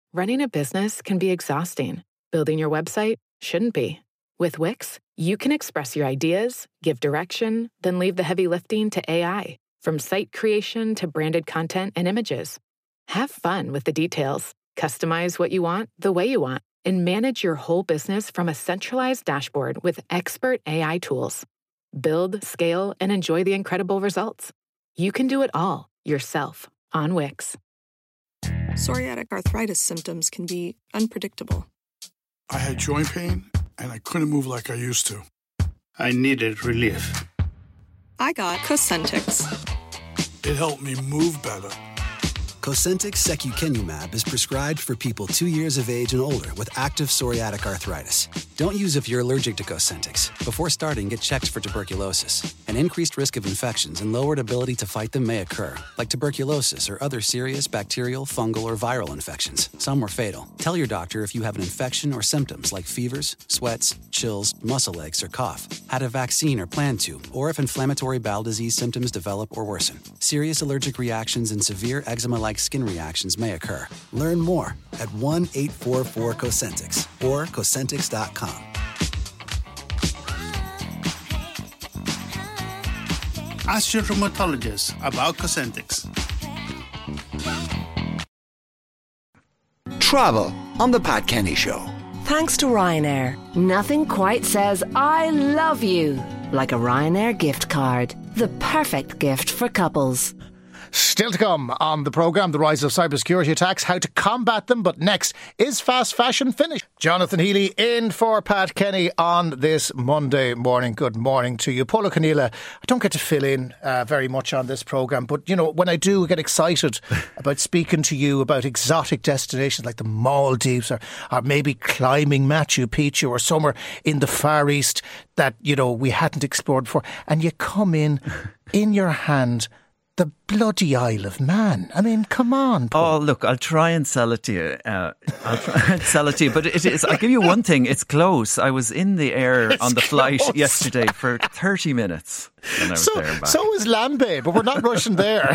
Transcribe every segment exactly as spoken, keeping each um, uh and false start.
Running a business can be exhausting. Building your website shouldn't be. With Wix, you can express your ideas, give direction, then leave the heavy lifting to A I, from site creation to branded content and images. Have fun with the details. Customize what you want the way you want, and manage your whole business from a centralized dashboard with expert A I tools. Build, scale, and enjoy the incredible results. You can do it all yourself on Wix. Psoriatic arthritis symptoms can be unpredictable. I had joint pain, and I couldn't move like I used to. I needed relief. I got Cosentyx. It helped me move better. Cosentyx secukinumab is prescribed for people two years of age and older with active psoriatic arthritis. Don't use if you're allergic to Cosentyx. Before starting, get checked for tuberculosis. An increased risk of infections and lowered ability to fight them may occur, like tuberculosis or other serious bacterial, fungal, or viral infections. Some are fatal. Tell your doctor if you have an infection or symptoms like fevers, sweats, chills, muscle aches, or cough, had a vaccine or plan to, or if inflammatory bowel disease symptoms develop or worsen. Serious allergic reactions and severe eczema-like skin reactions may occur. Learn more at one eight four four Cosentyx or Cosentyx dot com. Ask your rheumatologist about Cosentyx. Travel on the Pat Kenny Show. Thanks to Ryanair. Nothing quite says I love you like a Ryanair gift card. The perfect gift for couples. Still to come on the programme, the rise of cybersecurity attacks, how to combat them. But next, is fast fashion finished? Jonathan Healy in for Pat Kenny on this Monday morning. Good morning to you. Paula Conneela, I don't get to fill in uh, very much on this programme, but, you know, when I do, I get excited about speaking to you about exotic destinations like the Maldives or, or maybe climbing Machu Picchu or somewhere in the Far East that, you know, we hadn't explored before. And you come in, in your hand, the bloody Isle of Man. I mean, come on, Paul. Oh, look, I'll try and sell it to you. Uh, I'll try and sell it to you. But it is, I'll give you one thing. It's close. I was in the air It's on the close. flight yesterday for thirty minutes. And I was So, there and back. so is Lambay, but we're not rushing there.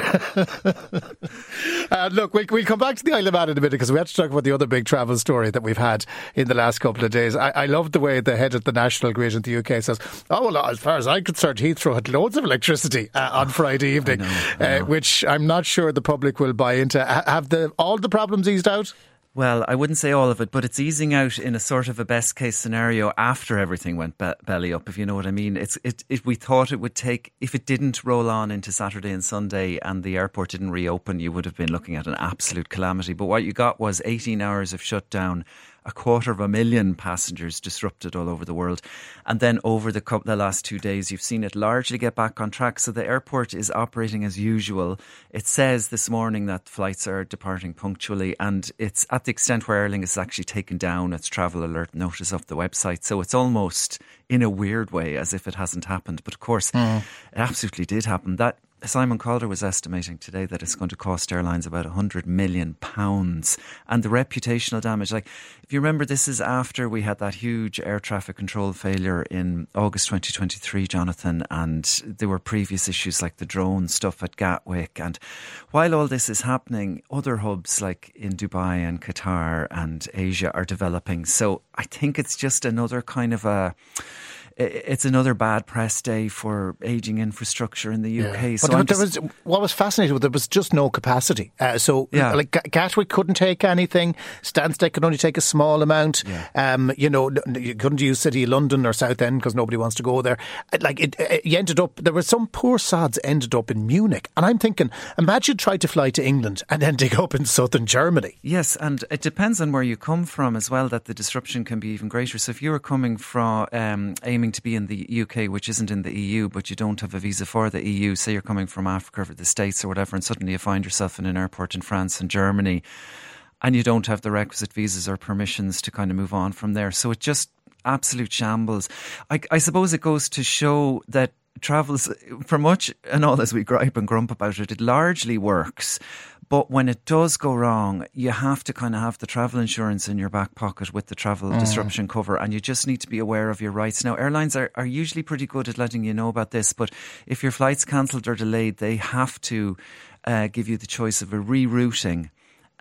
uh, look, we'll, we'll come back to the Isle of Man in a minute because we have to talk about the other big travel story that we've had in the last couple of days. I, I love the way the head of the National Grid in the U K says, oh, well, as far as I'm concerned, Heathrow had loads of electricity uh, on Friday evening, I know, I know. Uh, which I'm not sure the public will buy into. Ha- have the all the problems eased out? Well, I wouldn't say all of it, but it's easing out in a sort of a best case scenario after everything went be- belly up, if you know what I mean. It's it, it. We thought it would take, if it didn't roll on into Saturday and Sunday and the airport didn't reopen, you would have been looking at an absolute calamity. But what you got was eighteen hours of shutdown, a quarter of a million passengers disrupted all over the world. And then over the, couple, the last two days, you've seen it largely get back on track. So the airport is operating as usual. It says this morning that flights are departing punctually, and it's at the extent where Aer Lingus has actually taken down its travel alert notice off the website. So it's almost in a weird way as if it hasn't happened. But of course, mm. it absolutely did happen. That Simon Calder was estimating today that it's going to cost airlines about one hundred million pounds. And the reputational damage, like, if you remember, this is after we had that huge air traffic control failure in August twenty twenty-three, Jonathan, and there were previous issues like the drone stuff at Gatwick. And while all this is happening, other hubs like in Dubai and Qatar and Asia are developing. So I think it's just another kind of a... It's another bad press day for ageing infrastructure in the U K. Yeah. So but there just, was, what was fascinating was there was just no capacity. Uh, so, yeah. like G- Gatwick couldn't take anything. Stansted could only take a small amount. Yeah. Um, you know, you couldn't use City of London or Southend because nobody wants to go there. Like it, it, you ended up. There were some poor sods ended up in Munich, and I'm thinking, imagine trying to fly to England and ending up in southern Germany. Yes, and it depends on where you come from as well. That the disruption can be even greater. So if you were coming from um, aiming to be in the U K, which isn't in the E U, but you don't have a visa for the E U, say you're coming from Africa or the States or whatever, and suddenly you find yourself in an airport in France and Germany, and you don't have the requisite visas or permissions to kind of move on from there. So it just absolute shambles. I, I suppose it goes to show that travels, for much and all as we gripe and grump about it, it largely works. But when it does go wrong, you have to kind of have the travel insurance in your back pocket with the travel mm. disruption cover, and you just need to be aware of your rights. Now, airlines are, are usually pretty good at letting you know about this, but if your flight's cancelled or delayed, they have to uh, give you the choice of a rerouting.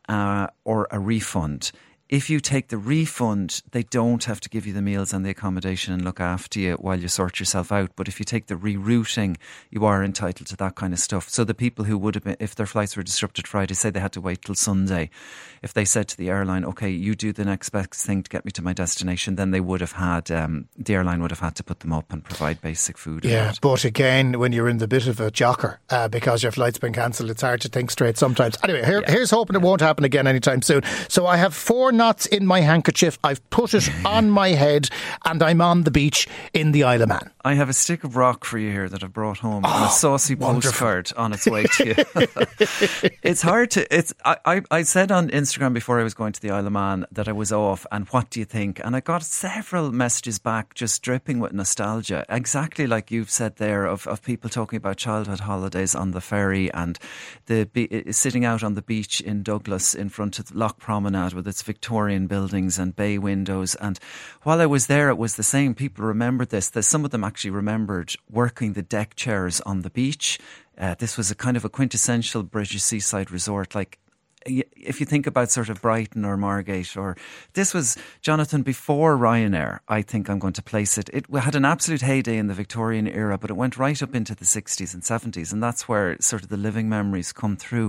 uh, or a refund. If you take the refund, they don't have to give you the meals and the accommodation and look after you while you sort yourself out. But if you take the rerouting, you are entitled to that kind of stuff. So the people who would have been, if their flights were disrupted Friday, say they had to wait till Sunday, if they said to the airline, okay, you do the next best thing to get me to my destination, then they would have had, um, the airline would have had to put them up and provide basic food. Yeah, but again, when you're in the bit of a jocker, uh, because your flight's been cancelled, it's hard to think straight sometimes. Anyway, here, yeah. here's hoping it won't happen again anytime soon. So I have four knots in my handkerchief, I've put it on my head, and I'm on the beach in the Isle of Man. I have a stick of rock for you here that I've brought home, oh, and a saucy wonderful. postcard on its way to you. It's hard to, it's, I, I, I said on Instagram before I was going to the Isle of Man that I was off, and what do you think? And I got several messages back just dripping with nostalgia, exactly like you've said there, of, of people talking about childhood holidays on the ferry and the be, sitting out on the beach in Douglas in front of Loch Promenade with its Victorian buildings and bay windows. And while I was there, it was the same. People remembered this. There's some of them actually remembered working the deck chairs on the beach. Uh, this was a kind of a quintessential British seaside resort. Like, if you think about sort of Brighton or Margate, or this was, Jonathan, before Ryanair, I think I'm going to place it. It had an absolute heyday in the Victorian era, but it went right up into the sixties and seventies, and that's where sort of the living memories come through.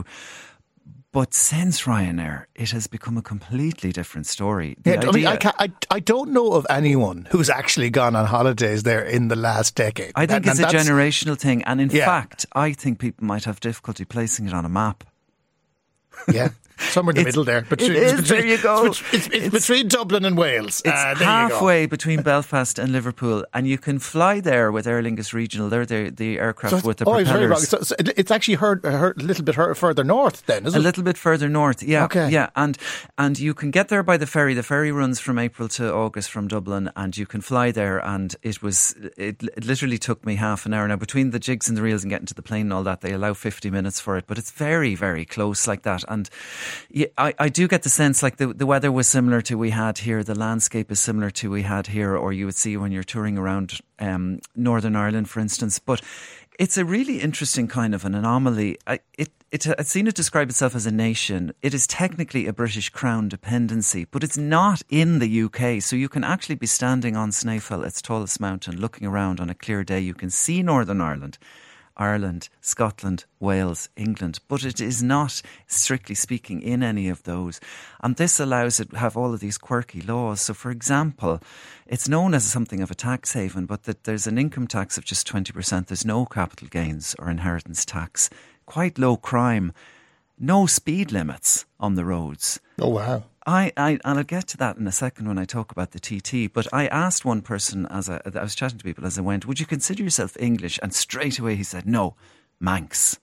But since Ryanair, it has become a completely different story. The yeah, idea, I mean, I, can't, I, I don't know of anyone who's actually gone on holidays there in the last decade. I think and, it's and a generational thing. And in yeah. fact, I think people might have difficulty placing it on a map. Yeah. Somewhere in the it's, middle there. Between, it is, between, there you go. It's, it's, it's, it's between Dublin and Wales. It's uh, there halfway you go. between Belfast and Liverpool, and you can fly there with Aer Lingus Regional. They're the, the aircraft so with the oh, propellers. Very wrong. So, so it's actually heard, heard a little bit further north then, isn't a it? A little bit further north, yeah. Okay. Yeah, and, and you can get there by the ferry. The ferry runs from April to August from Dublin, and you can fly there, and it was it, it literally took me half an hour. Now, between the jigs and the reels and getting to the plane and all that, they allow fifty minutes for it, but it's very, very close like that. And yeah, I, I do get the sense like the, the weather was similar to we had here, the landscape is similar to we had here, or you would see when you're touring around um, Northern Ireland, for instance. But it's a really interesting kind of an anomaly. I, it, it, I've seen it describe itself as a nation. It is technically a British Crown dependency, but it's not in the U K. So you can actually be standing on Snaefell, its tallest mountain, looking around on a clear day. You can see Northern Ireland, Ireland, Scotland, Wales, England, but it is not, strictly speaking, in any of those. And this allows it to have all of these quirky laws. So, for example, it's known as something of a tax haven, but that there's an income tax of just twenty percent. There's no capital gains or inheritance tax. Quite low crime. No speed limits on the roads. Oh, wow. I, I, and I'll get to that in a second when I talk about the T T, but I asked one person, as I, I was chatting to people as I went, would you consider yourself English? And straight away he said, no, Manx.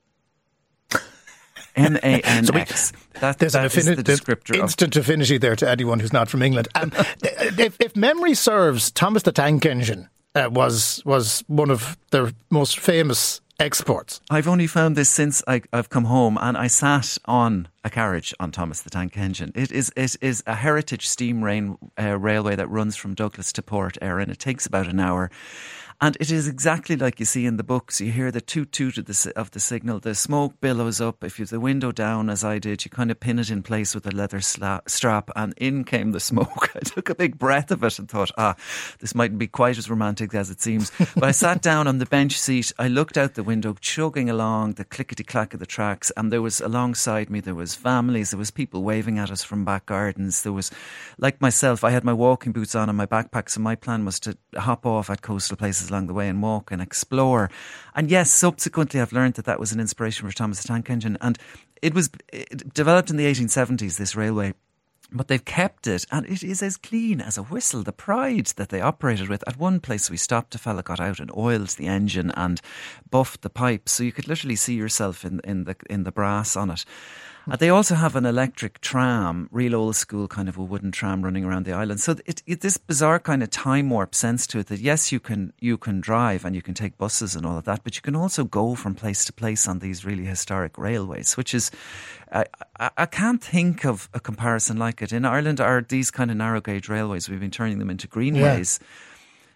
M A N X. That, there's that an affini- is the descriptor. Instant of affinity there to anyone who's not from England. Um, if, if memory serves, Thomas the Tank Engine uh, was was one of their most famous exports. I've only found this since I, I've come home, and I sat on a carriage on Thomas the Tank Engine. It is it is a heritage steam rail, uh, railway that runs from Douglas to Port Erin. It takes about an hour. And it is exactly like you see in the books. You hear the toot toot of the, of the signal. The smoke billows up. If you have the window down, as I did, you kind of pin it in place with a leather sla- strap, and in came the smoke. I took a big breath of it and thought, ah, this mightn't be quite as romantic as it seems. But I sat down on the bench seat. I looked out the window, chugging along, the clickety-clack of the tracks, and there was alongside me, there was families, there was people waving at us from back gardens. There was, like myself, I had my walking boots on and my backpack, so my plan was to hop off at coastal places along the way and walk and explore. And yes, subsequently I've learned that that was an inspiration for Thomas the Tank Engine, and it was it developed in the eighteen seventies, this railway, but they've kept it, and it is as clean as a whistle. The pride that they operated with. At one place we stopped, a fella got out and oiled the engine and buffed the pipes, so you could literally see yourself in, in the in the brass on it. Uh, they also have an electric tram, real old school kind of a wooden tram running around the island. So it, it, this bizarre kind of time warp sense to it that yes, you can you can drive and you can take buses and all of that, but you can also go from place to place on these really historic railways, which is, I, I, I can't think of a comparison like it. In Ireland are these kind of narrow gauge railways. We've been turning them into greenways. Yeah.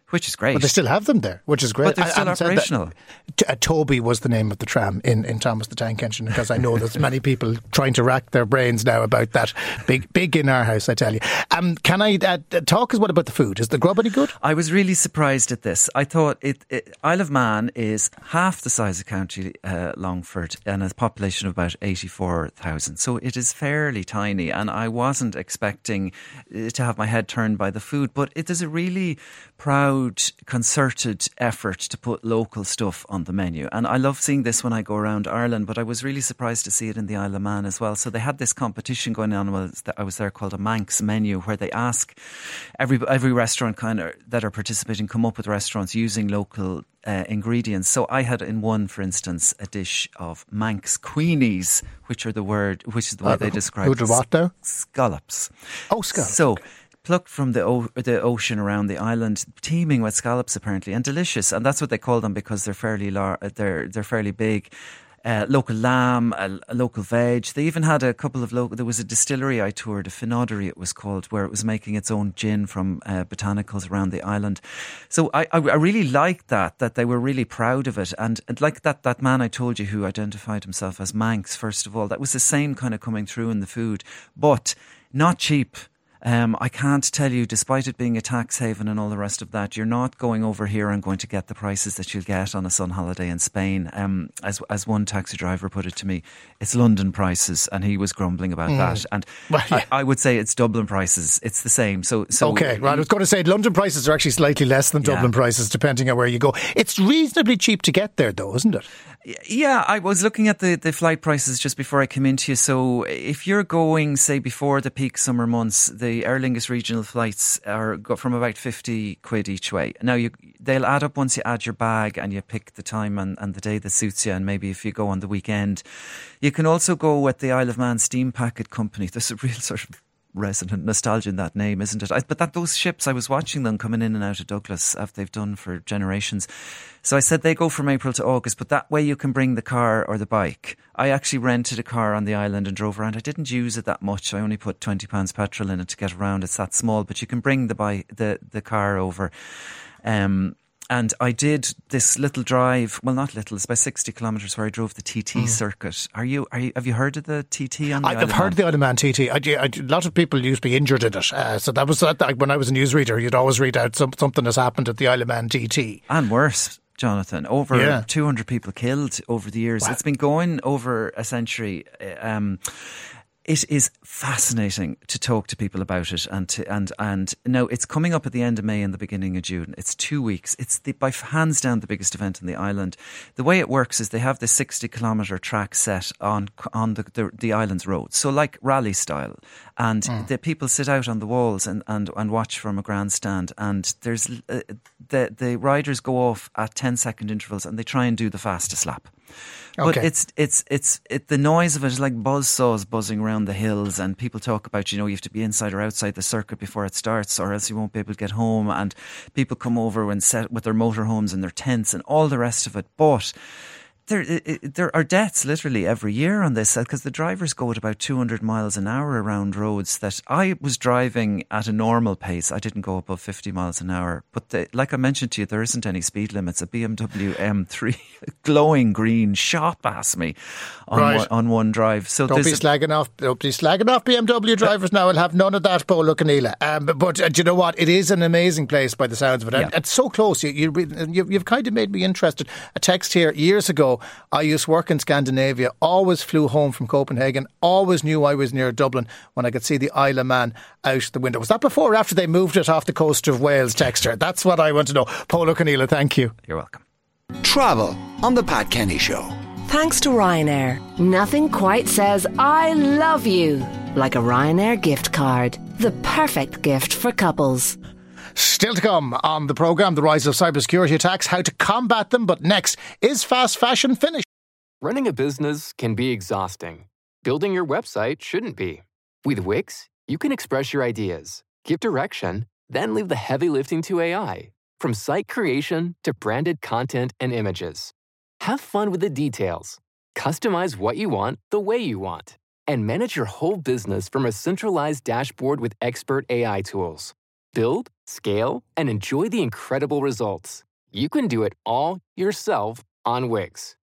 Which is great. But they still have them there, which is great. But they're still I, operational. That, uh, Toby was the name of the tram in, in Thomas the Tank Engine, because I know there's many people trying to rack their brains now about that. Big big in our house, I tell you. Um, can I uh, talk as well about the food? Is the grub any good? I was really surprised at this. I thought it, it Isle of Man is half the size of County uh, Longford and a population of about eighty-four thousand. So it is fairly tiny, and I wasn't expecting to have my head turned by the food, but it is a really proud, concerted effort to put local stuff on the menu. And I love seeing this when I go around Ireland, but I was really surprised to see it in the Isle of Man as well. So they had this competition going on while I was there called a Manx menu, where they ask every every restaurant kind of that are participating come up with restaurants using local uh, ingredients. So I had in one, for instance, a dish of Manx queenies, which are the word, which is the way uh, they describe it. What now? Scallops. Oh, scallops. So plucked from the o- the ocean around the island, teeming with scallops apparently, and delicious. And that's what they call them because they're fairly lar- they're they're fairly big. Uh, local lamb, a, a local veg. They even had a couple of local. There was a distillery I toured, a Finoddery it was called, where it was making its own gin from uh, botanicals around the island. So I, I, I really liked that, that they were really proud of it. And, and like that, that man I told you who identified himself as Manx, first of all, that was the same kind of coming through in the food, but not cheap. Um, I can't tell you, despite it being a tax haven and all the rest of that, you're not going over here and going to get the prices that you'll get on a sun holiday in Spain. Um, as as one taxi driver put it to me, it's London prices, and he was grumbling about mm. that. And well, yeah. I, I would say it's Dublin prices. It's the same. So, so okay, right. I was going to say London prices are actually slightly less than Dublin yeah. prices, depending on where you go. It's reasonably cheap to get there, though, isn't it? Yeah, I was looking at the, the flight prices just before I came into you. So if you're going, say, before the peak summer months, the Aer Lingus regional flights are go from about fifty quid each way. Now, you, they'll add up once you add your bag and you pick the time and, and the day that suits you, and maybe if you go on the weekend. You can also go with the Isle of Man Steam Packet Company. There's a real sort of resonant nostalgia in that name, isn't it? I, but that those ships, I was watching them coming in and out of Douglas, as they've done for generations. So I said they go from April to August, but that way you can bring the car or the bike. I actually rented a car on the island and drove around. I didn't use it that much. I only put twenty pounds petrol in it to get around. It's that small, but you can bring the bike, the, the car over. Um, And I did this little drive, well, not little, it's about sixty kilometres, where I drove the T T mm. circuit. Are you, are you, have you heard of the T T on the I've heard of the Isle of Man T T. I, I, a lot of people used to be injured in it. Uh, so that was, uh, when I was a newsreader, you'd always read out some, something has happened at the Isle of Man T T. And worse, Jonathan, over yeah. two hundred people killed over the years. Wow. It's been going over a century. Um, It is fascinating to talk to people about it, and to, and and now it's coming up at the end of May and the beginning of June. It's two weeks. It's the, by hands down the biggest event on the island. The way it works is they have this sixty kilometre track set on on the, the the island's roads, so like rally style, and mm. the people sit out on the walls and, and, and watch from a grandstand. And there's uh, the the riders go off at ten second intervals, and they try and do the fastest lap. But okay. it's it's it's it, the noise of it is like buzzsaws buzzing around the hills, and people talk about, you know, you have to be inside or outside the circuit before it starts, or else you won't be able to get home. And people come over and set with their motorhomes and their tents and all the rest of it. But there it, there are deaths literally every year on this, because the drivers go at about two hundred miles an hour around roads that I was driving at a normal pace. I didn't go above fifty miles an hour. But the, like I mentioned to you, there isn't any speed limits. A B M W M three, glowing green, shot past me on, right. one, on one drive. So don't be slagging off. Don't be slagging off B M W drivers now. I'll have none of that, Paolo Canila. Um, but but uh, do you know what? It is an amazing place by the sounds of it. Yeah. And it's so close. You, you, you, you've kind of made me interested. A text here years ago. I used to work in Scandinavia, always flew home from Copenhagen, always knew I was near Dublin when I could see the Isle of Man out the window. Was that before or after they moved it off the coast of Wales, texter? That's what I want to know. Paolo Canila, thank you. You're welcome. Travel on The Pat Kenny Show. Thanks to Ryanair. Nothing quite says I love you like a Ryanair gift card. The perfect gift for couples. Still to come on the programme, the rise of cybersecurity attacks, how to combat them. But next, is fast fashion finished? Running a business can be exhausting. Building your website shouldn't be. With Wix, you can express your ideas, give direction, then leave the heavy lifting to A I. From site creation to branded content and images. Have fun with the details. Customize what you want the way you want. And manage your whole business from a centralized dashboard with expert A I tools. build, scale, and enjoy the incredible results. You can do it all yourself on Wix.